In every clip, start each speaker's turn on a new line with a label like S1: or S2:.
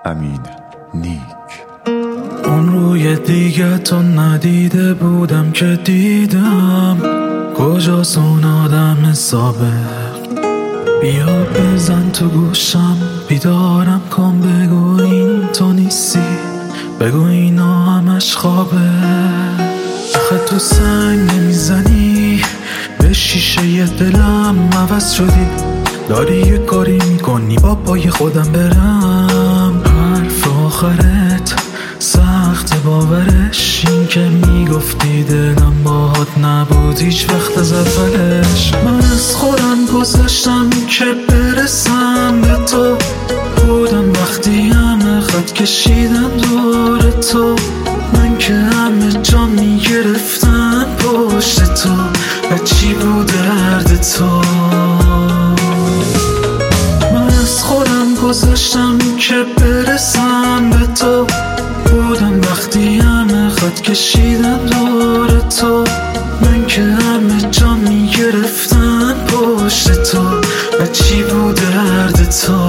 S1: امین نیک.
S2: اون روی دیگه تو ندیده بودم که دیدم، کجاست اون آدم سابق؟ بیا بزن تو گوشم، بیدارم کن، بگو این تو نیستی، بگو اینا همش خوابه. آخه تو سنگ نمیزنی به شیشه ی دلم، عوض شدی، داری یه کاری میکنی با پای خودم برم. حرف آخرت سخت باورش، این که میگفتی دلم باهات نبود هیچ وقت از اولش. من از خودم گذاشتم که برسم به تو، بودم وقتی همه خط کشیدن دور تو، من که همه جا میگرفتن پشت تو، و چی بود درد تو؟ من از خودم گذاشتم که برسم به تو، بودم وقتی همه خط کشیدن دور تو، من که همه جا میگرفتن پشت تو، و چی بود درد تو؟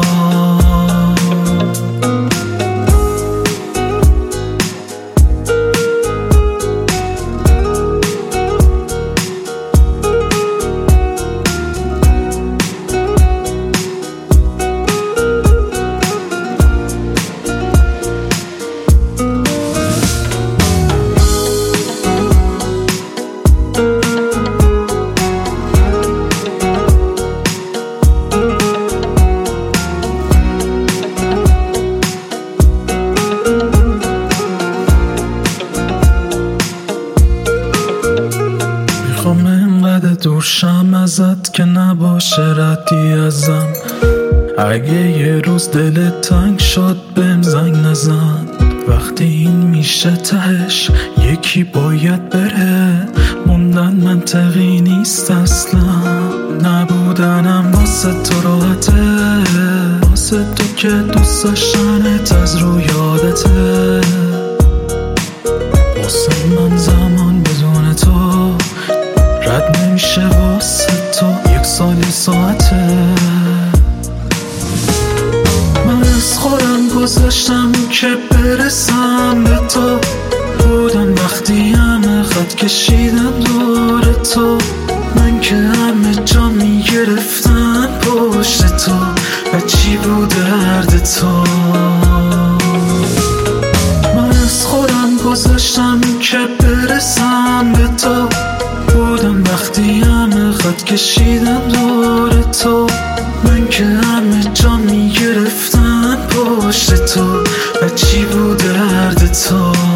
S2: میخوام اینقدر دورشم ازت که نباشه ردی ازم. اگه یه روز دلت تنگ شد بهم زنگ نزن، وقتی این میشه تهش یکی باید بره. موندن منطقی نیست اصلا، نبودنم واسه تو راحته، واسه تو که دوست داشتنت از رو یادته. واسه من زمان بدون تو رد نمیشه، واسه تو یک سالی ساعته. من از خودم گذاشتم که برسم به تو، بودم وقتی همه خط کشیدن دور تو، من که همه جا میگرفتن پشت تو، و چی بود درد تو؟ من از خودم گذاشتم که برسم به تو، بودم وقتی همه خط کشیدن دور تو، من که همه جا میگرفتن پشت تو، و چی بود درد تو؟